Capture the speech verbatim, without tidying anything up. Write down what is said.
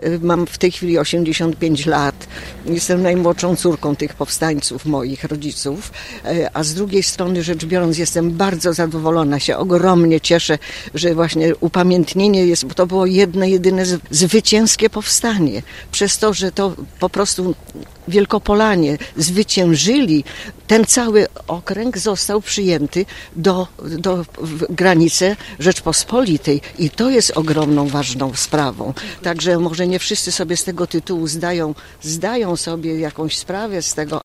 Mam w tej chwili osiemdziesiąt pięć lat. Jestem najmłodszą córką tych powstańców, moich rodziców, a z drugiej strony rzecz biorąc jestem bardzo zadowolona, się ogromnie cieszę, że właśnie upamiętnienie jest, bo to było jedno, jedyne zwycięskie powstanie. Przez to, że to po prostu Wielkopolanie zwyciężyli, ten cały okręg został przyjęty do, do granicy Rzeczpospolitej i to jest ogromną, ważną sprawą. Także może nie wszyscy sobie z tego tytułu zdają, zdają sobie jakąś sprawę z tego,